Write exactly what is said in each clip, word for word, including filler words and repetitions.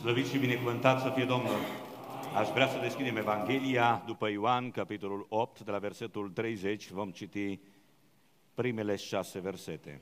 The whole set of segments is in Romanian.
Slăvit și binecuvântat să fie Domnul! Aș vrea să deschidem Evanghelia după Ioan, capitolul opt, de la versetul treizeci, vom citi primele șase versete.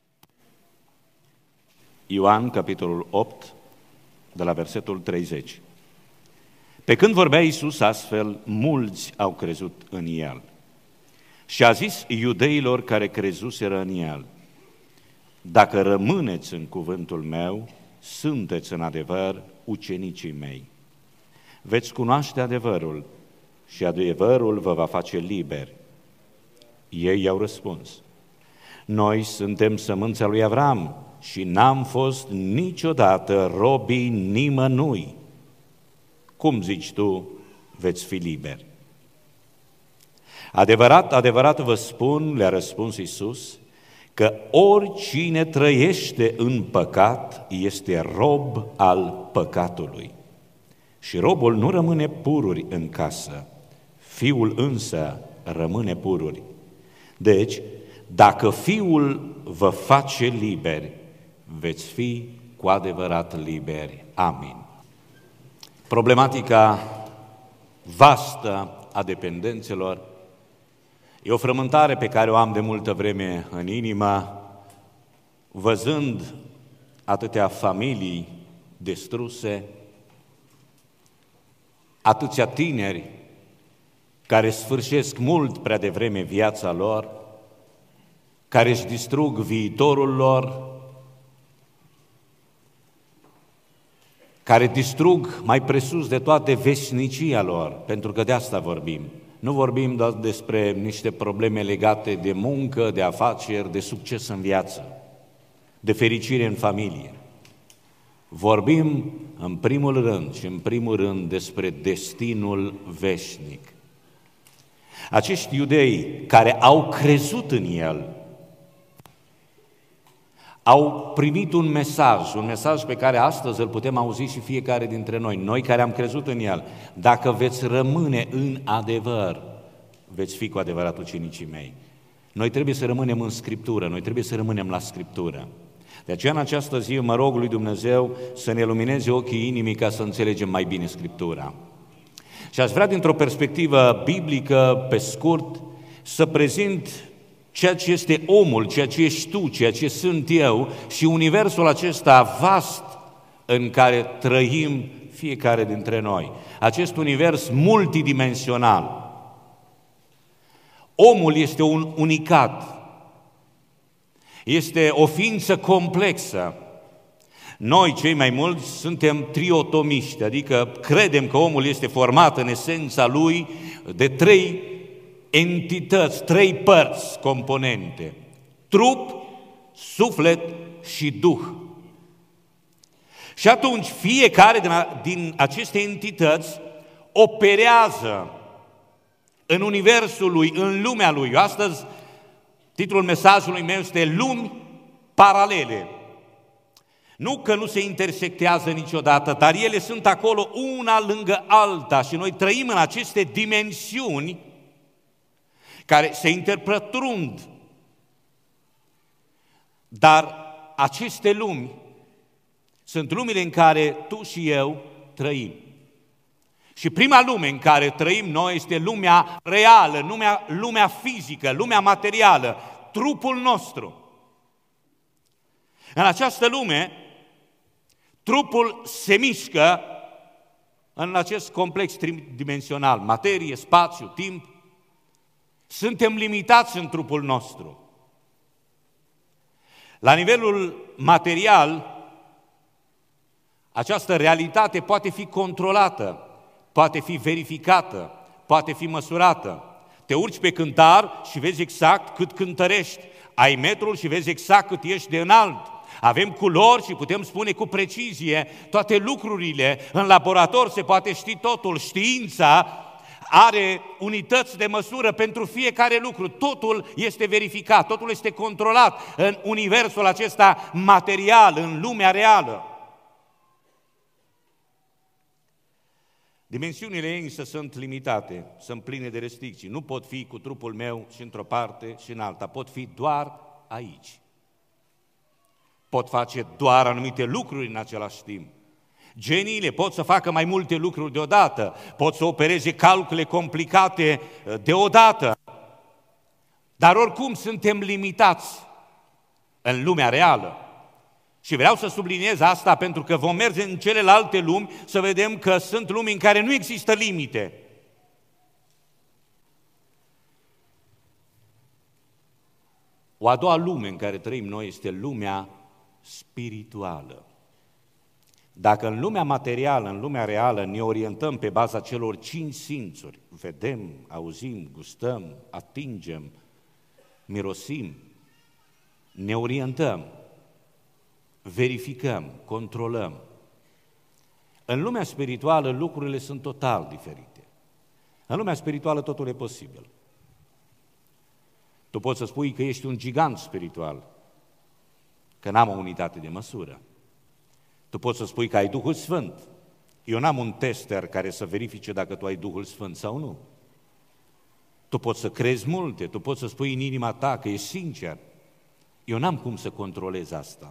Ioan, capitolul opt, de la versetul treizeci. Pe când vorbea Iisus astfel, mulți au crezut în El. Și a zis iudeilor care crezuseră în El: dacă rămâneți în cuvântul meu, sunteți în adevăr ucenicii mei. Veți cunoaște adevărul și adevărul vă va face liberi. Ei i-au răspuns: noi suntem sămânța lui Avram și n-am fost niciodată robii nimănui. Cum zici tu, veți fi liberi? Adevărat, adevărat vă spun, le-a răspuns Iisus, că oricine trăiește în păcat este rob al păcatului. Și robul nu rămâne pururi în casă, fiul însă rămâne pururi. Deci, dacă Fiul vă face liberi, veți fi cu adevărat liberi. Amin. Problematica vastă a dependențelor e o frământare pe care o am de multă vreme în inimă, văzând atâtea familii distruse, atâția tineri care sfârșesc mult prea devreme viața lor, care își distrug viitorul lor, care distrug mai presus de toate veșnicia lor, pentru că de asta vorbim. Nu vorbim doar despre niște probleme legate de muncă, de afaceri, de succes în viață, de fericire în familie. Vorbim în primul rând și în primul rând despre destinul veșnic. Acești iudei care au crezut în El, au primit un mesaj, un mesaj pe care astăzi îl putem auzi și fiecare dintre noi, noi care am crezut în El. Dacă veți rămâne în adevăr, veți fi cu adevărat ucenicii mei. Noi trebuie să rămânem în Scriptură, noi trebuie să rămânem la Scriptură. De aceea în această zi mă rog lui Dumnezeu să ne lumineze ochii inimii ca să înțelegem mai bine Scriptura. Și aș vrea dintr-o perspectivă biblică, pe scurt, să prezint ceea ce este omul, ceea ce ești tu, ceea ce sunt eu și universul acesta vast în care trăim fiecare dintre noi. Acest univers multidimensional. Omul este un unicat, este o ființă complexă. Noi, cei mai mulți, suntem triotomiști, adică credem că omul este format în esența lui de trei entități, trei părți componente: trup, suflet și duh. Și atunci fiecare din, a, din aceste entități operează în universul lui, în lumea lui. Astăzi, titlul mesajului meu este Lumi paralele. Nu că nu se intersectează niciodată, dar ele sunt acolo una lângă alta și noi trăim în aceste dimensiuni care se interpătrund. Dar aceste lumi sunt lumile în care tu și eu trăim. Și prima lume în care trăim noi este lumea reală, lumea, lumea fizică, lumea materială, trupul nostru. În această lume, trupul se mișcă în acest complex tridimensional, materie, spațiu, timp. Suntem limitați în trupul nostru. La nivelul material, această realitate poate fi controlată, poate fi verificată, poate fi măsurată. Te urci pe cântar și vezi exact cât cântărești. Ai metrul și vezi exact cât ești de înalt. Avem culori și putem spune cu precizie toate lucrurile. În laborator se poate ști totul. Știința are unități de măsură pentru fiecare lucru. Totul este verificat, totul este controlat în universul acesta material, în lumea reală. Dimensiunile ei însă sunt limitate, sunt pline de restricții. Nu pot fi cu trupul meu și într-o parte și în alta, pot fi doar aici. Pot face doar anumite lucruri în același timp. Geniile pot să facă mai multe lucruri deodată, pot să opereze calcule complicate deodată, dar oricum suntem limitați în lumea reală. Și vreau să subliniez asta pentru că vom merge în celelalte lumi să vedem că sunt lumi în care nu există limite. O a doua lume în care trăim noi este lumea spirituală. Dacă în lumea materială, în lumea reală, ne orientăm pe baza celor cinci simțuri, vedem, auzim, gustăm, atingem, mirosim, ne orientăm, verificăm, controlăm. În lumea spirituală lucrurile sunt total diferite. În lumea spirituală totul e posibil. Tu poți să spui că ești un gigant spiritual, că n-am o unitate de măsură. Tu poți să spui că ai Duhul Sfânt. Eu n-am un tester care să verifice dacă tu ai Duhul Sfânt sau nu. Tu poți să crezi multe, tu poți să spui în inima ta că ești sincer. Eu n-am cum să controlez asta.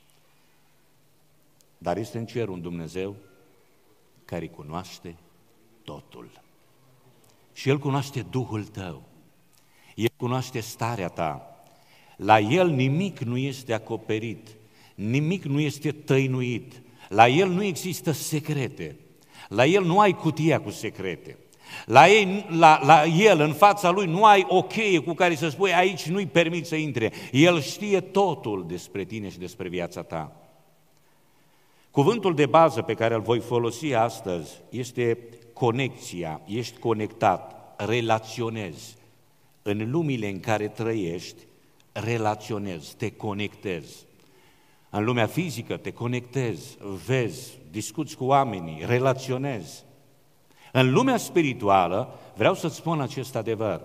Dar este în cer un Dumnezeu care cunoaște totul. Și El cunoaște Duhul tău. El cunoaște starea ta. La El nimic nu este acoperit, nimic nu este tăinuit. La El nu există secrete. La El nu ai cutia cu secrete. La, ei, la, la El, în fața Lui, nu ai o cheie cu care să spui aici nu-i permit să intre. El știe totul despre tine și despre viața ta. Cuvântul de bază pe care îl voi folosi astăzi este conexia. Ești conectat, relaționezi. În lumile în care trăiești, relaționezi, te conectezi. În lumea fizică te conectezi, vezi, discuți cu oamenii, relaționezi. În lumea spirituală, vreau să-ți spun acest adevăr.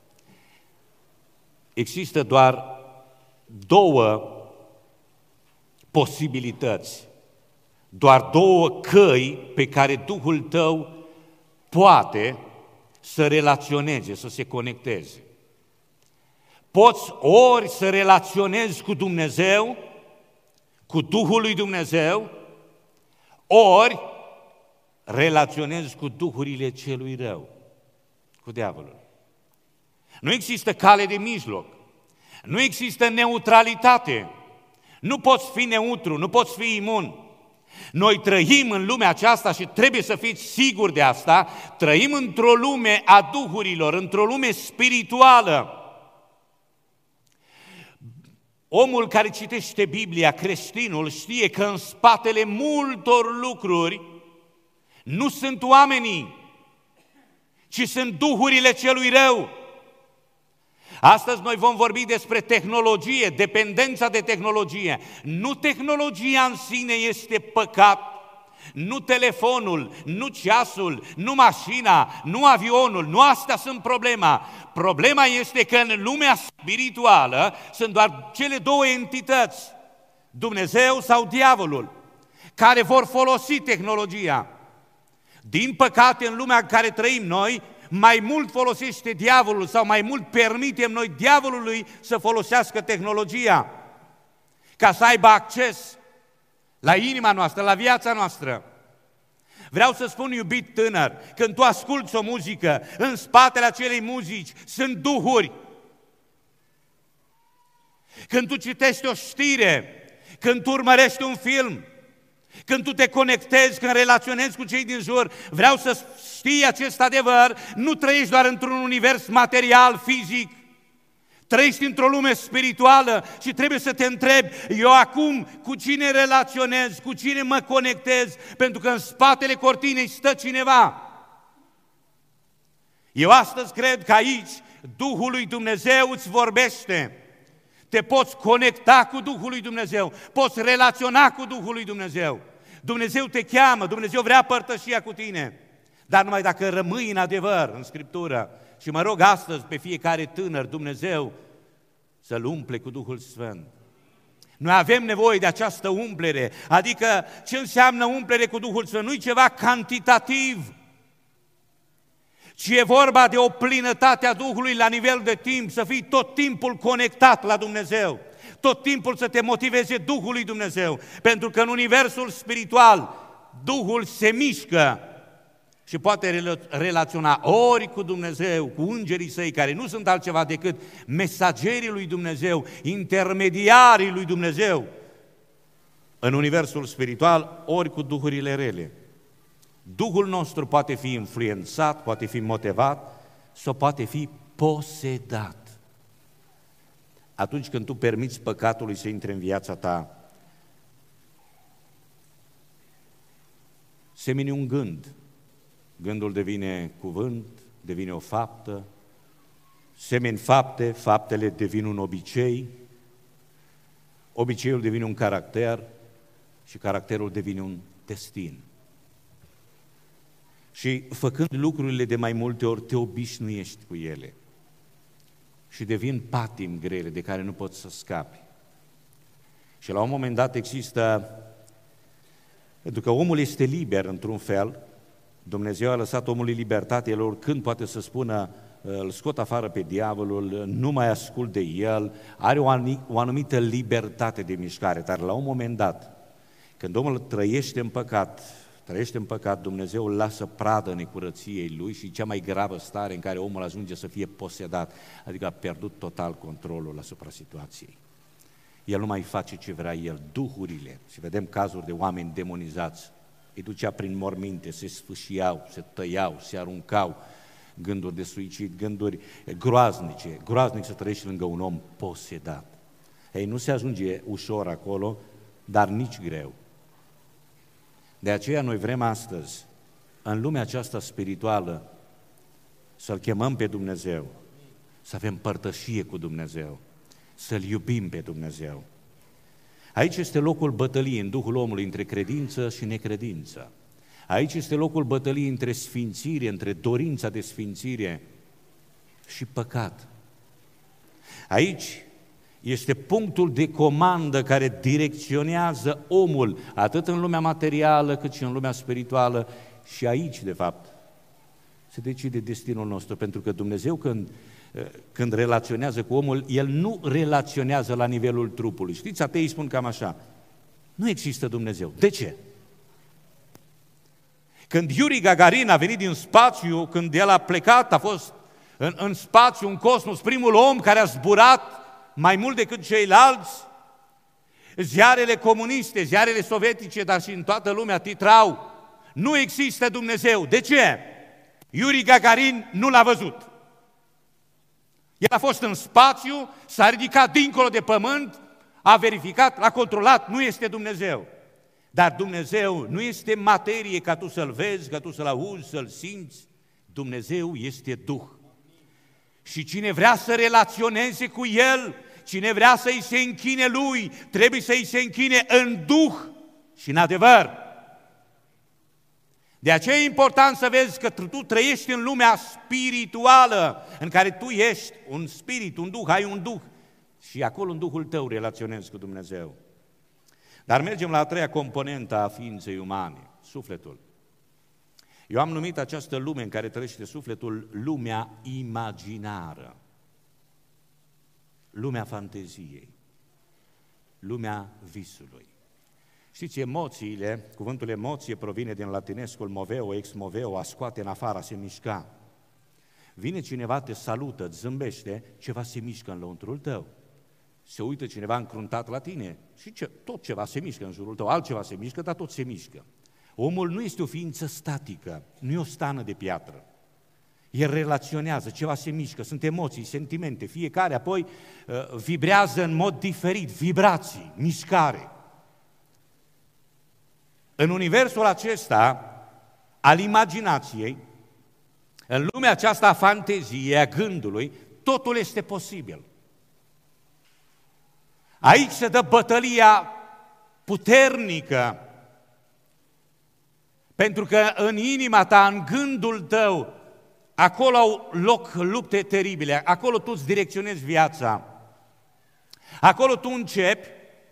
Există doar două posibilități, doar două căi pe care Duhul tău poate să relaționeze, să se conecteze. Poți ori să relaționezi cu Dumnezeu, cu Duhul lui Dumnezeu, ori relaționezi cu duhurile celui rău, cu diavolul. Nu există cale de mijloc, nu există neutralitate, nu poți fi neutru, nu poți fi imun. Noi trăim în lumea aceasta și trebuie să fiți siguri de asta, trăim într-o lume a duhurilor, într-o lume spirituală. Omul care citește Biblia, creștinul, știe că în spatele multor lucruri nu sunt oamenii, ci sunt duhurile celui rău. Astăzi noi vom vorbi despre tehnologie, dependența de tehnologie. Nu tehnologia în sine este păcat, nu telefonul, nu ceasul, nu mașina, nu avionul, nu astea sunt problema. Problema este că în lumea spirituală sunt doar cele două entități, Dumnezeu sau diavolul, care vor folosi tehnologia. Din păcate, în lumea în care trăim noi, mai mult folosește diavolul sau mai mult permitem noi diavolului să folosească tehnologia ca să aibă acces la inima noastră, la viața noastră. Vreau să spun, iubit tânăr, când tu asculți o muzică, în spatele acelei muzici sunt duhuri. Când tu citești o știre, când tu urmărești un film, când tu te conectezi, când relaționezi cu cei din jur, vreau să știi acest adevăr, nu trăiești doar într-un univers material, fizic, trăiești într-o lume spirituală și trebuie să te întrebi, eu acum cu cine relaționez, cu cine mă conectez, pentru că în spatele cortinei stă cineva. Eu astăzi cred că aici Duhul lui Dumnezeu îți vorbește. Te poți conecta cu Duhul lui Dumnezeu, poți relaționa cu Duhul lui Dumnezeu. Dumnezeu te cheamă, Dumnezeu vrea părtășia cu tine, dar numai dacă rămâi în adevăr, în Scriptură. Și mă rog astăzi pe fiecare tânăr, Dumnezeu să-l umple cu Duhul Sfânt. Noi avem nevoie de această umplere, adică ce înseamnă umplere cu Duhul Sfânt? Nu-i ceva cantitativ, ci e vorba de o plinătate a Duhului la nivel de timp, să fii tot timpul conectat la Dumnezeu, tot timpul să te motiveze Duhul lui Dumnezeu, pentru că în universul spiritual Duhul se mișcă și poate relaționa ori cu Dumnezeu, cu îngerii săi, care nu sunt altceva decât mesagerii lui Dumnezeu, intermediarii lui Dumnezeu în universul spiritual, ori cu duhurile rele. Duhul nostru poate fi influențat, poate fi motivat sau poate fi posedat. Atunci când tu permiți păcatului să intre în viața ta, semeni un gând. Gândul devine cuvânt, devine o faptă, semeni fapte, faptele devin un obicei, obiceiul devine un caracter și caracterul devine un destin. Și făcând lucrurile de mai multe ori, te obișnuiești cu ele și devin patimi grele de care nu poți să scapi. Și la un moment dat există, pentru că omul este liber într-un fel, Dumnezeu a lăsat omului libertate, el oricând poate să spună, îl scot afară pe diavolul, nu mai ascult de el, are o anumită libertate de mișcare, dar la un moment dat, când omul trăiește în păcat, trăiește în păcat, Dumnezeu îl lasă pradă necurăției lui și cea mai gravă stare în care omul ajunge să fie posedat, adică a pierdut total controlul asupra situației. El nu mai face ce vrea el, duhurile, și vedem cazuri de oameni demonizați, îi ducea prin morminte, se sfâșiau, se tăiau, se aruncau, gânduri de suicid, gânduri groaznice, groaznic să trăiești lângă un om posedat. Ei, nu se ajunge ușor acolo, dar nici greu. De aceea noi vrem astăzi, în lumea aceasta spirituală, să-L chemăm pe Dumnezeu, să avem părtășie cu Dumnezeu, să-L iubim pe Dumnezeu. Aici este locul bătăliei în Duhul omului între credință și necredință. Aici este locul bătăliei între sfințire, între dorința de sfințire și păcat. Aici este punctul de comandă care direcționează omul, atât în lumea materială cât și în lumea spirituală. Și aici, de fapt, se decide destinul nostru, pentru că Dumnezeu când, când relaționează cu omul, El nu relaționează la nivelul trupului. Știți, ateii spun cam așa, nu există Dumnezeu. De ce? Când Yuri Gagarin a venit din spațiu, când el a plecat, a fost în, în spațiu, în cosmos, primul om care a zburat mai mult decât ceilalți, ziarele comuniste, ziarele sovietice, dar și în toată lumea titrau, nu există Dumnezeu. De ce? Yuri Gagarin nu l-a văzut. El a fost în spațiu, s-a ridicat dincolo de pământ, a verificat, l-a controlat, nu este Dumnezeu. Dar Dumnezeu nu este materie ca tu să-L vezi, ca tu să-L auzi, să-L simți. Dumnezeu este Duh. Și cine vrea să relaționeze cu El, cine vrea să-i se închine Lui, trebuie să-i se închine în Duh și în adevăr. De aceea e important să vezi că tu trăiești în lumea spirituală, în care tu ești un spirit, un Duh, ai un Duh. Și acolo în Duhul tău relaționezi cu Dumnezeu. Dar mergem la a treia componentă a ființei umane, sufletul. Eu am numit această lume în care trăiește sufletul lumea imaginară, lumea fanteziei, lumea visului. Știți, emoțiile, cuvântul emoție provine din latinescul moveo, ex moveo, a scoate în afară, a se mișca. Vine cineva, te salută, îți zâmbește, ceva se mișcă în lăuntrul tău. Se uită cineva încruntat la tine și ce, tot ceva se mișcă în jurul tău, altceva se mișcă, dar tot se mișcă. Omul nu este o ființă statică, nu e o stană de piatră. El relaționează, ceva se mișcă, sunt emoții, sentimente, fiecare apoi uh, vibrează în mod diferit, vibrații, mișcare. În universul acesta al imaginației, în lumea aceasta a fanteziei, a gândului, totul este posibil. Aici se dă bătălia puternică, pentru că în inima ta, în gândul tău, acolo au loc lupte teribile, acolo tu îți direcționezi viața, acolo tu începi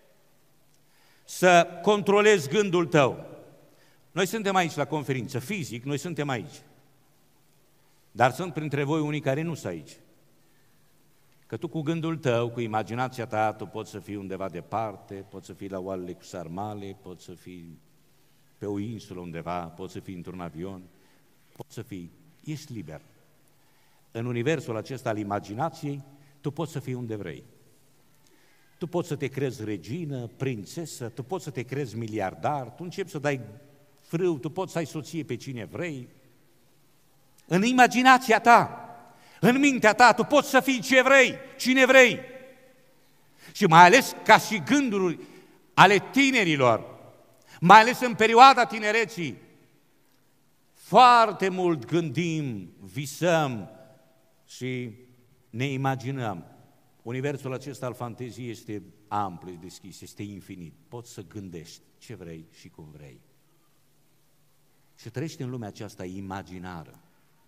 să controlezi gândul tău. Noi suntem aici la conferință, fizic, noi suntem aici, dar sunt printre voi unii care nu sunt aici. Că tu cu gândul tău, cu imaginația ta, tu poți să fii undeva departe, poți să fii la oalele cu sarmale, poți să fii pe o insulă undeva, poți să fii într-un avion, poți să fii, ești liber. În universul acesta al imaginației, tu poți să fii unde vrei. Tu poți să te crezi regină, prințesă, tu poți să te crezi miliardar, tu începi să dai frâu, tu poți să ai soție pe cine vrei. În imaginația ta, în mintea ta, tu poți să fii ce vrei, cine vrei. Și mai ales ca și gânduri ale tinerilor, mai ales în perioada tinereții, foarte mult gândim, visăm și ne imaginăm. Universul acesta al fanteziei este amplu, este deschis, este infinit. Poți să gândești ce vrei și cum vrei. Și trăiești în lumea aceasta imaginară.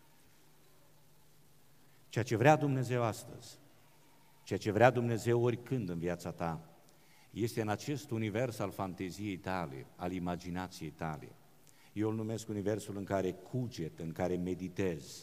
Ceea ce vrea Dumnezeu astăzi, ceea ce vrea Dumnezeu oricând în viața ta, este în acest univers al fanteziei tale, al imaginației tale. Eu îl numesc universul în care cuget, în care meditez.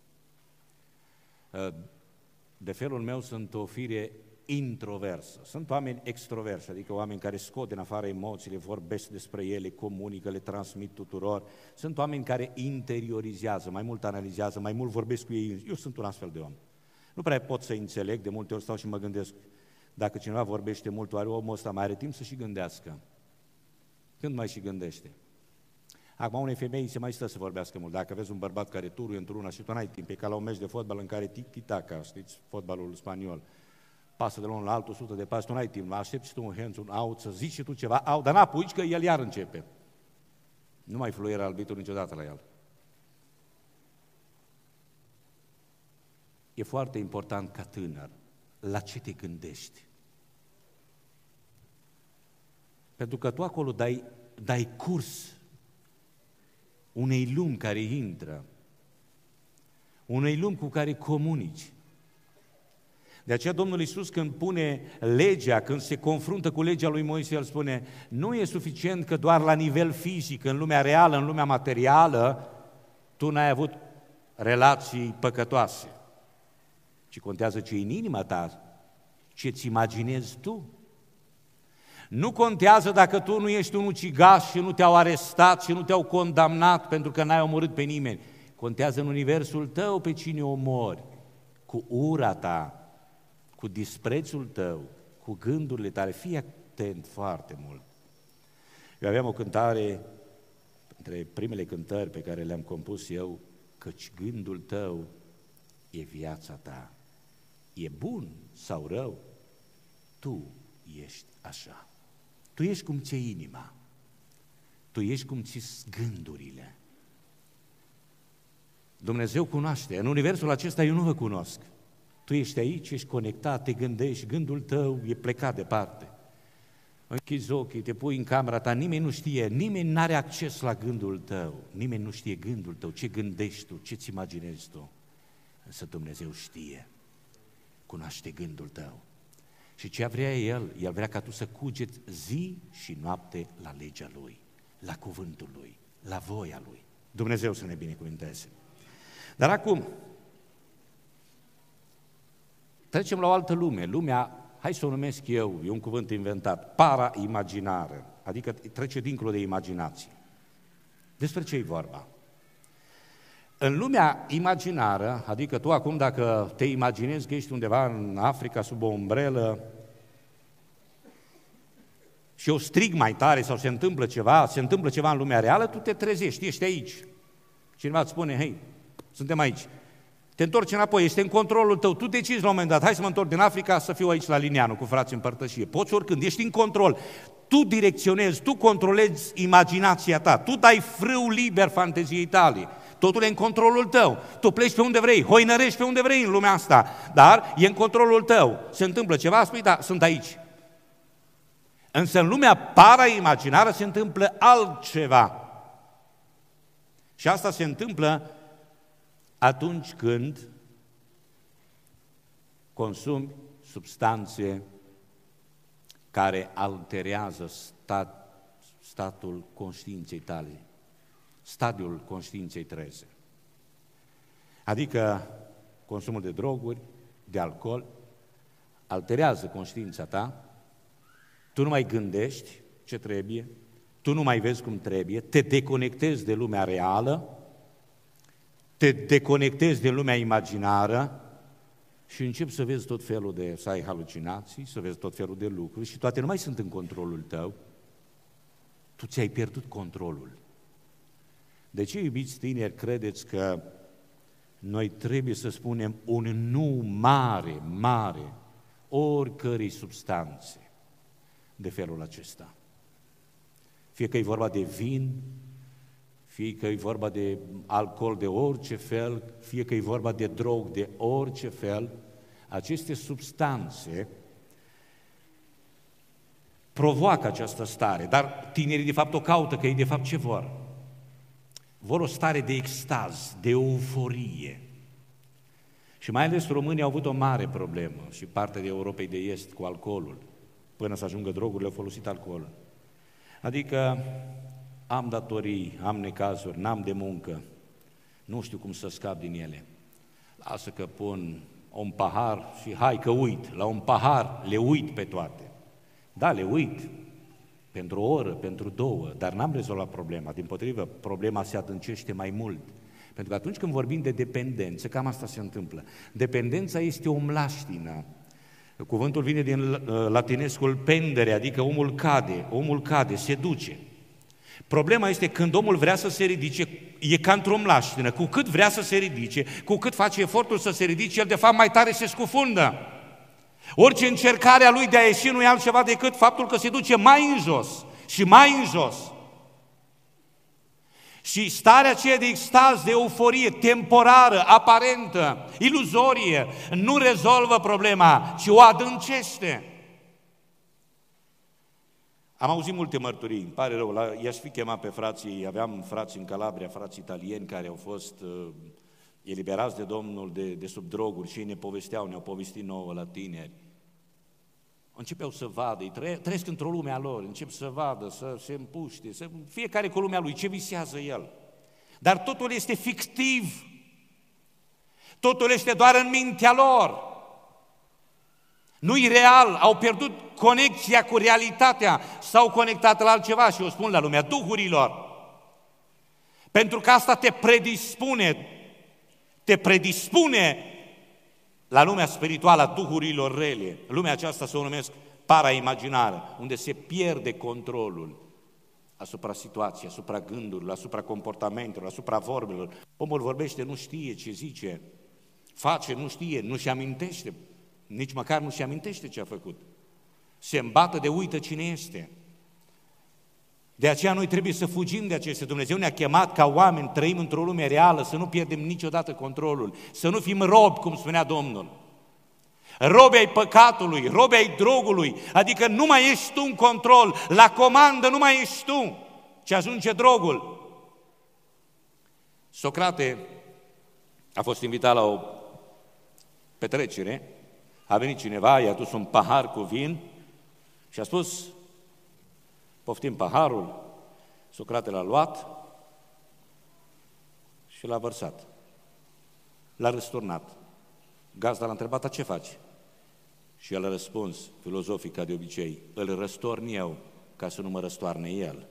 De felul meu sunt o fire introversă. Sunt oameni extroversi, adică oameni care scot din afară emoțiile, vorbesc despre ele, comunică, le transmit tuturor. Sunt oameni care interiorizează, mai mult analizează, mai mult vorbesc cu ei. Eu sunt un astfel de om. Nu prea pot să înțeleg, de multe ori stau și mă gândesc, dacă cineva vorbește mult, oare omul ăsta mai are timp să și gândească? Când mai și gândește? Acum unei femei se mai stă să vorbească mult. Dacă vezi un bărbat care turuie într-una și tu n-ai timp, e ca la un meci de fotbal în care tiki-taka, știți, fotbalul spaniol, pasă de la unul la altul, sută de pas, tu n-ai timp, aștepți și tu un hands, un out, să zici și tu ceva, out, dar n-apuci că el iar începe. Nu mai fluiera arbitru niciodată la el. E foarte important ca tânăr, la ce te gândești? Pentru că tu acolo dai, dai curs unei lumi care intră, unei lumi cu care comunici. De aceea Domnul Iisus, când pune legea, când se confruntă cu legea lui Moise, El spune, nu e suficient că doar la nivel fizic, în lumea reală, în lumea materială, tu n-ai avut relații păcătoase, ci contează ce e în inima ta, ce-ți imaginezi tu. Nu contează dacă tu nu ești un ucigaș și nu te-au arestat și nu te-au condamnat pentru că n-ai omorât pe nimeni. Contează în universul tău pe cine omori, cu ura ta, cu disprețul tău, cu gândurile tale. Fii atent foarte mult. Eu aveam o cântare, între primele cântări pe care le-am compus eu, căci gândul tău e viața ta. E bun sau rău, tu ești așa. Tu ești cum ți-e inima, tu ești cum ți-s gândurile. Dumnezeu cunoaște, în universul acesta eu nu vă cunosc. Tu ești aici, ești conectat, te gândești, gândul tău e plecat departe. Închizi ochii, te pui în camera ta, nimeni nu știe, nimeni nu are acces la gândul tău, nimeni nu știe gândul tău, ce gândești tu, ce-ți imaginezi tu. Însă Dumnezeu știe, cunoaște gândul tău. Și ce vrea El? El vrea ca tu să cugeți zi și noapte la legea Lui, la cuvântul Lui, la voia Lui. Dumnezeu să ne binecuvânteze. Dar acum, trecem la o altă lume, lumea, hai să o numesc eu, e un cuvânt inventat, para-imaginară, adică trece dincolo de imaginație. Despre ce e vorba? În lumea imaginară, adică tu acum dacă te imaginezi că ești undeva în Africa sub o umbrelă și eu strig mai tare sau se întâmplă ceva, se întâmplă ceva în lumea reală, tu te trezești, ești aici. Cineva îți spune, hei, suntem aici. Te întorci înapoi, este în controlul tău, tu decizi la un moment dat, hai să mă întorc din Africa să fiu aici la Linianu cu frații în părtășie. Poți oricând, ești în control. Tu direcționezi, tu controlezi imaginația ta, tu dai frâu liber fanteziei tale. Totul e în controlul tău. Tu pleci pe unde vrei, hoinărești pe unde vrei în lumea asta, dar e în controlul tău. Se întâmplă ceva, spui, da, sunt aici. Însă în lumea para-imaginară se întâmplă altceva. Și asta se întâmplă atunci când consumi substanțe care alterează stat, statul conștiinței tale, stadiul conștiinței treze. Adică consumul de droguri, de alcool, alterează conștiința ta, tu nu mai gândești ce trebuie, tu nu mai vezi cum trebuie, te deconectezi de lumea reală, te deconectezi de lumea imaginară și începi să vezi tot felul de, să ai halucinații, să vezi tot felul de lucruri și toate nu mai sunt în controlul tău. Tu ți-ai pierdut controlul. De ce, iubiți tineri, credeți că noi trebuie să spunem un nu mare, mare, oricărei substanțe de felul acesta? Fie că e vorba de vin, fie că e vorba de alcool de orice fel, fie că e vorba de drog de orice fel, aceste substanțe provoacă această stare, dar tinerii de fapt o caută, că ei de fapt ce vor? Vor o stare de extaz, de euforie. Și mai ales românii au avut o mare problemă și partea de Europei de Est cu alcoolul. Până să ajungă drogurile, au folosit alcoolul. Adică am datorii, am necazuri, n-am de muncă, nu știu cum să scap din ele. Lasă că pun un pahar și hai că uit, la un pahar le uit pe toate. Da, le uit, pentru o oră, pentru două, dar n-am rezolvat problema. Dimpotrivă, problema se adâncește mai mult. Pentru că atunci când vorbim de dependență, cam asta se întâmplă. Dependența este o mlaștină. Cuvântul vine din latinescul pendere, adică omul cade, omul cade, se duce. Problema este când omul vrea să se ridice, e ca într-o mlaștină. Cu cât vrea să se ridice, cu cât face efortul să se ridice, el de fapt mai tare se scufundă. Orice încercare a lui de a ieși nu e altceva decât faptul că se duce mai în jos și mai în jos. Și starea aceea de extaz, de euforie, temporară, aparentă, iluzorie, nu rezolvă problema, ci o adâncește. Am auzit multe mărturii, îmi pare rău, la, i-aș fi chemat pe frații, aveam frați în Calabria, frați italieni care au fost uh, eliberați de Domnul de, de sub droguri și ei ne povesteau, ne-au povestit nouă la tineri. Începeau să vadă, ei trăie, trăiesc într-o lume a lor, încep să vadă, să se împuște, să, fiecare cu lumea lui, ce visează el. Dar totul este fictiv, totul este doar în mintea lor. Nu-i real, au pierdut conexia cu realitatea, s-au conectat la altceva și o spun la lumea duhurilor. Pentru că asta te predispune, te predispune la lumea spirituală a duhurilor rele. Lumea aceasta se o numesc paraimaginară, unde se pierde controlul asupra situației, asupra gândurilor, asupra comportamentelor, asupra vorbelor. Omul vorbește, nu știe ce zice, face, nu știe, nu-și amintește, nici măcar nu-și amintește ce a făcut. Se îmbată de uită cine este. De aceea noi trebuie să fugim de acestea. Dumnezeu ne-a chemat ca oameni, trăim într-o lume reală, să nu pierdem niciodată controlul, să nu fim robi, cum spunea Domnul. Robi ai păcatului, robi ai drogului, adică nu mai ești tu în control, la comandă nu mai ești tu, ci ajunge drogul. Socrate a fost invitat la o petrecere, a venit cineva, i-a dus un pahar cu vin și a spus: poftim paharul. Socrate l-a luat și l-a vărsat. L-a răsturnat. Gazda l-a întrebat: a ce faci? Și el a răspuns, filozofic ca de obicei: îl răstorn eu ca să nu mă răstoarne el.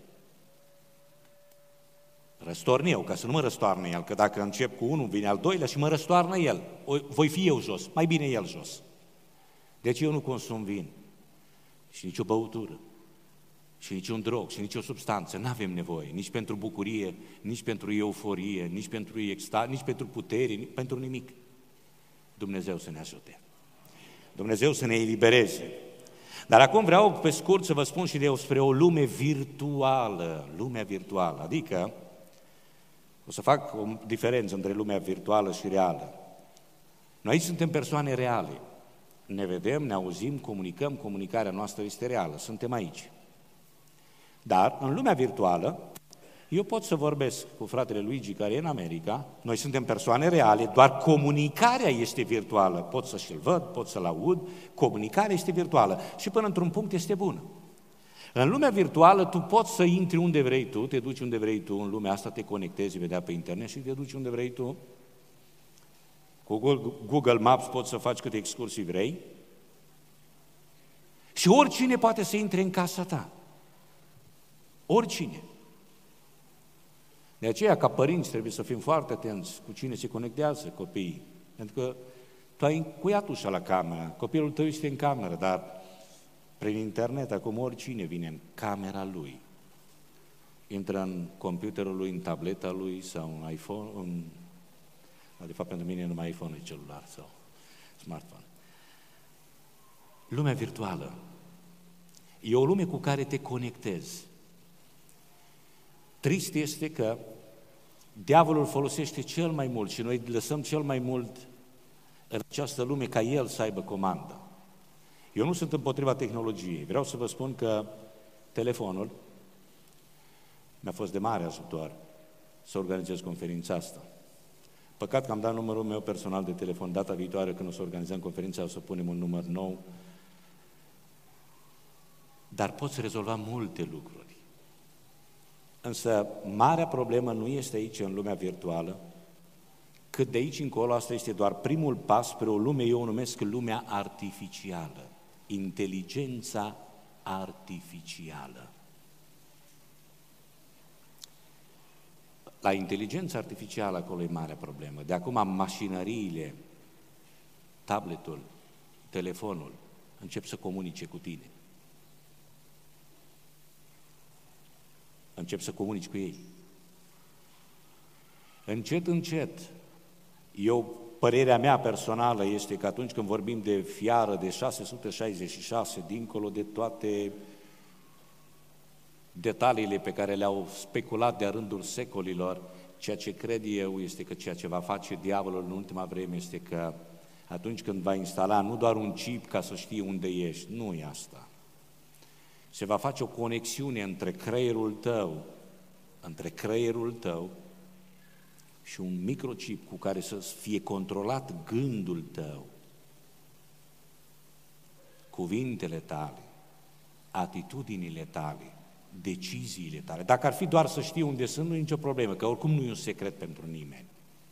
Răstorn eu ca să nu mă răstoarne el, că dacă încep cu unul, vine al doilea și mă răstoarnă el. Voi fi eu jos, mai bine el jos. Deci eu nu consum vin și nicio băutură, și nici un drog, și nici o substanță. N-avem nevoie, nici pentru bucurie, nici pentru euforie, nici pentru extaz, nici pentru putere, nici pentru nimic. Dumnezeu să ne ajute. Dumnezeu să ne elibereze. Dar acum vreau pe scurt să vă spun și despre o lume virtuală, lumea virtuală. Adică, o să fac o diferență între lumea virtuală și reală. Noi aici suntem persoane reale. Ne vedem, ne auzim, comunicăm, comunicarea noastră este reală, suntem aici. Dar, în lumea virtuală, eu pot să vorbesc cu fratele Luigi, care e în America, noi suntem persoane reale, doar comunicarea este virtuală. Pot să și-l văd, pot să-l aud, comunicarea este virtuală și până într-un punct este bună. În lumea virtuală tu poți să intri unde vrei tu, te duci unde vrei tu, în lumea asta te conectezi, vedea pe internet și te duci unde vrei tu. Cu Google Maps poți să faci câte excursii vrei și oricine poate să intre în casa ta. Oricine. De aceea, ca părinți, trebuie să fim foarte atenți cu cine se conectează copiii. Pentru că tu ai încuiat ușa la cameră, copilul tău este în cameră, dar prin internet, acum oricine vine în camera lui. Intră în computerul lui, în tableta lui sau în iPhone, în... de fapt pentru mine numai iPhone e celular sau smartphone. Lumea virtuală e o lume cu care te conectezi. Trist este că diavolul folosește cel mai mult și noi lăsăm cel mai mult în această lume ca el să aibă comandă. Eu nu sunt împotriva tehnologiei. Vreau să vă spun că telefonul mi-a fost de mare ajutor să organizez conferința asta. Păcat că am dat numărul meu personal de telefon. Data viitoare, când o să organizăm conferința, o să punem un număr nou. Dar poți rezolva multe lucruri. Însă, marea problemă nu este aici, în lumea virtuală, cât de aici încolo, asta este doar primul pas spre o lume, eu o numesc lumea artificială. Inteligența artificială. La inteligența artificială acolo e marea problemă. De acum mașinăriile, tabletul, telefonul, încep să comunice cu tine. Încep să comunici cu ei. Încet, încet, eu, părerea mea personală este că atunci când vorbim de fiară de șase sute șaizeci și șase, dincolo de toate detaliile pe care le-au speculat de-a rândul secolilor, ceea ce cred eu este că ceea ce va face diavolul în ultima vreme este că atunci când va instala nu doar un chip ca să știe unde ești, nu e asta. Se va face o conexiune între creierul tău, între creierul tău și un microchip cu care să fie controlat gândul tău, cuvintele tale, atitudinile tale, deciziile tale. Dacă ar fi doar să știi unde sunt, nu e nicio problemă, că oricum nu e un secret pentru nimeni.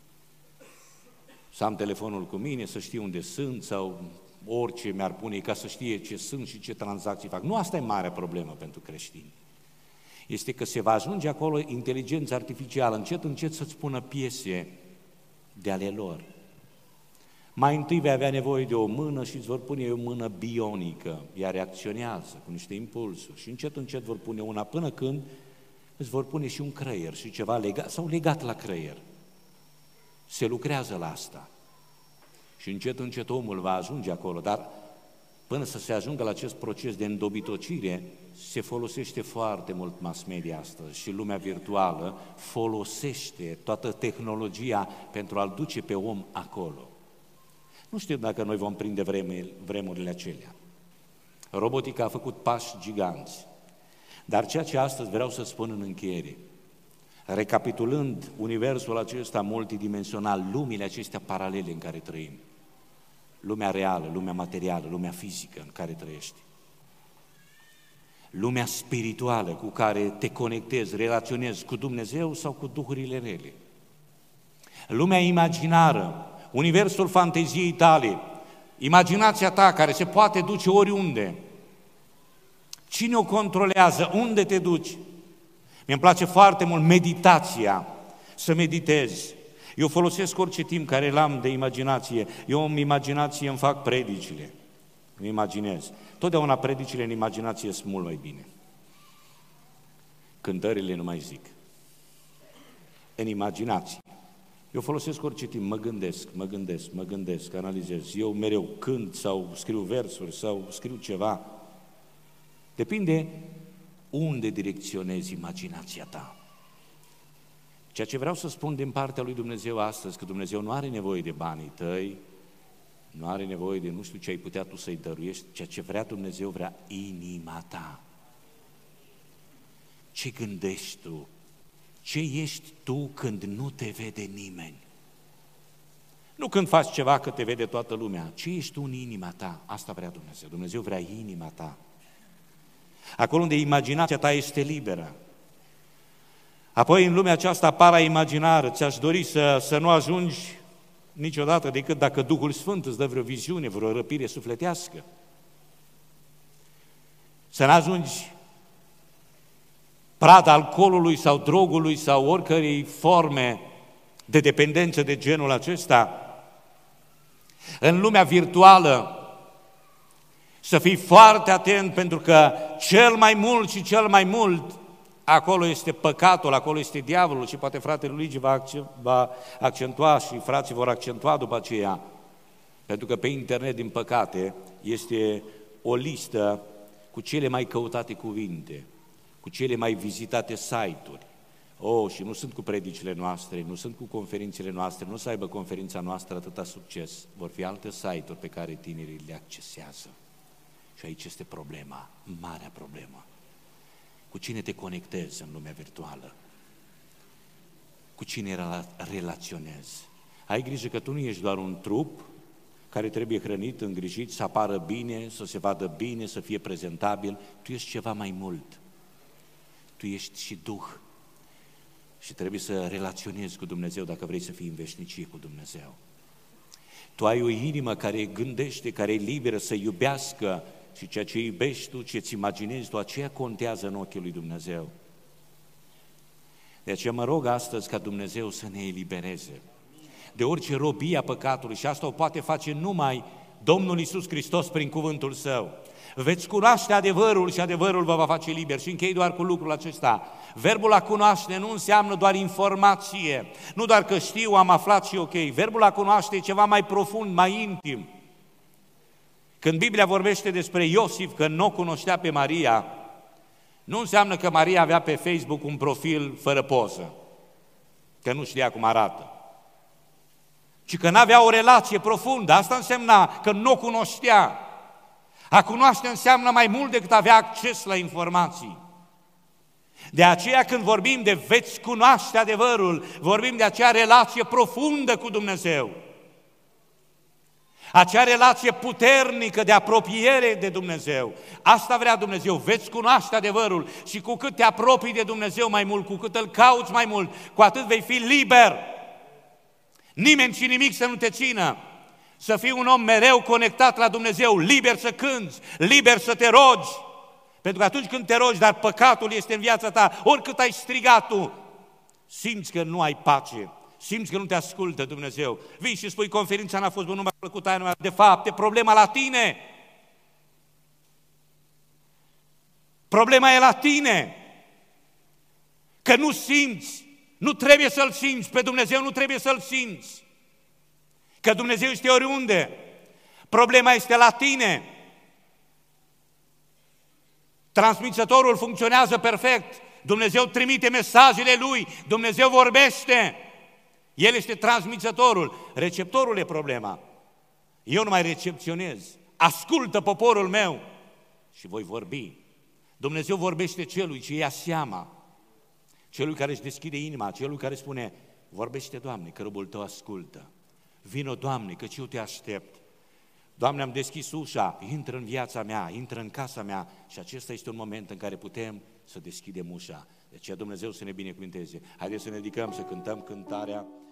Să am telefonul cu mine, să știu unde sunt sau orice mi-ar pune ca să știe ce sunt și ce tranzacții fac. Nu asta e marea problemă pentru creștini. Este că se va ajunge acolo inteligența artificială, încet, încet să-ți pună piese de ale lor. Mai întâi vei avea nevoie de o mână și îți vor pune o mână bionică, ea reacționează cu niște impulsuri și încet, încet vor pune una până când îți vor pune și un creier și ceva legat sau legat la creier. Se lucrează la asta și încet, încet omul va ajunge acolo, dar până să se ajungă la acest proces de îndobitocire, se folosește foarte mult mass media astăzi și lumea virtuală folosește toată tehnologia pentru a-l duce pe om acolo. Nu știu dacă noi vom prinde vremurile acelea. Robotica a făcut pași giganți, dar ceea ce astăzi vreau să spun în încheiere, recapitulând universul acesta multidimensional, lumile acestea paralele în care trăim, lumea reală, lumea materială, lumea fizică în care trăiești, lumea spirituală cu care te conectezi, relaționezi cu Dumnezeu sau cu duhurile rele, lumea imaginară, universul fanteziei tale, imaginația ta care se poate duce oriunde. Cine o controlează? Unde te duci? Mi-mi place foarte mult meditația, să meditezi. Eu folosesc orice timp care l-am de imaginație. Eu în imaginație îmi fac predicile. Îmi imaginez. Totdeauna predicile în imaginație sunt mult mai bine. Cântările nu mai zic. În imaginație. Eu folosesc orice timp, mă gândesc, mă gândesc, mă gândesc, analizez. Eu mereu cânt sau scriu versuri sau scriu ceva. Depinde unde direcționezi imaginația ta. Ceea ce vreau să spun din partea lui Dumnezeu astăzi, că Dumnezeu nu are nevoie de banii tăi, nu are nevoie de nu știu ce ai putea tu să-i dăruiești, ceea ce vrea Dumnezeu vrea inima ta. Ce gândești tu? Ce ești tu când nu te vede nimeni? Nu când faci ceva că te vede toată lumea. Ce ești tu în inima ta? Asta vrea Dumnezeu. Dumnezeu vrea inima ta. Acolo unde imaginația ta este liberă. Apoi în lumea aceasta para-imaginară, ți-aș dori să, să nu ajungi niciodată decât dacă Duhul Sfânt îți dă vreo viziune, vreo răpire sufletească. Să nu ajungi prada alcoolului sau drogului sau oricărei forme de dependență de genul acesta. În lumea virtuală, să fii foarte atent, pentru că cel mai mult și cel mai mult acolo este păcatul, acolo este diavolul și poate fratele Luigi va, va accentua și frații vor accentua după aceea, pentru că pe internet, din păcate, este o listă cu cele mai căutate cuvinte, cu cele mai vizitate site-uri. Oh, și nu sunt cu predicile noastre, nu sunt cu conferințele noastre, nu o să aibă conferința noastră atâta succes, vor fi alte site-uri pe care tinerii le accesează. Și aici este problema, marea problemă. Cu cine te conectezi în lumea virtuală? Cu cine relaționezi? Ai grijă că tu nu ești doar un trup care trebuie hrănit, îngrijit, să apară bine, să se vadă bine, să fie prezentabil. Tu ești ceva mai mult. Tu ești și Duh. Și trebuie să relaționezi cu Dumnezeu dacă vrei să fii în veșnicie cu Dumnezeu. Tu ai o inimă care gândește, care e liberă să iubească și ceea ce iubești tu, ce-ți imaginezi tu, aceea contează în ochii lui Dumnezeu. De aceea mă rog astăzi ca Dumnezeu să ne elibereze de orice robie a păcatului și asta o poate face numai Domnul Iisus Hristos prin cuvântul Său. Veți cunoaște adevărul și adevărul vă va face liber. Și închei doar cu lucrul acesta. Verbul a cunoaște nu înseamnă doar informație, nu doar că știu, am aflat și ok. Verbul a cunoaște e ceva mai profund, mai intim. Când Biblia vorbește despre Iosif că nu o cunoștea pe Maria, nu înseamnă că Maria avea pe Facebook un profil fără poză, că nu știa cum arată, ci că n-avea o relație profundă. Asta însemna că nu o cunoștea. A cunoaște înseamnă mai mult decât avea acces la informații. De aceea când vorbim de veți cunoaște adevărul, vorbim de acea relație profundă cu Dumnezeu. Acea relație puternică de apropiere de Dumnezeu. Asta vrea Dumnezeu, veți cunoaște adevărul și cu cât te apropii de Dumnezeu mai mult, cu cât îl cauți mai mult, cu atât vei fi liber. Nimeni și nimic să nu te țină. Să fii un om mereu conectat la Dumnezeu, liber să cânți, liber să te rogi. Pentru că atunci când te rogi, dar păcatul este în viața ta, oricât ai strigat tu, simți că nu ai pace, simți că nu te ascultă Dumnezeu. Vii și spui, conferința n-a fost bună, nu m-a plăcut aia, de fapt, e problema la tine. Problema e la tine. Că nu simți, nu trebuie să-L simți, pe Dumnezeu nu trebuie să-L simți. Că Dumnezeu este oriunde. Problema este la tine. Transmițătorul funcționează perfect. Dumnezeu trimite mesajele Lui. Dumnezeu vorbește. El este transmițătorul. Receptorul e problema. Eu nu mai recepționez. Ascultă poporul meu și voi vorbi. Dumnezeu vorbește celui ce ia seama. Celui care își deschide inima. Celui care spune, vorbește, Doamne, că robul Tău ascultă. Vino, Doamne, căci eu te aștept. Doamne, am deschis ușa, intră în viața mea, intră în casa mea și acesta este un moment în care putem să deschidem ușa. De aceea Dumnezeu să ne binecuvânteze. Haideți să ne ridicăm, să cântăm cântarea.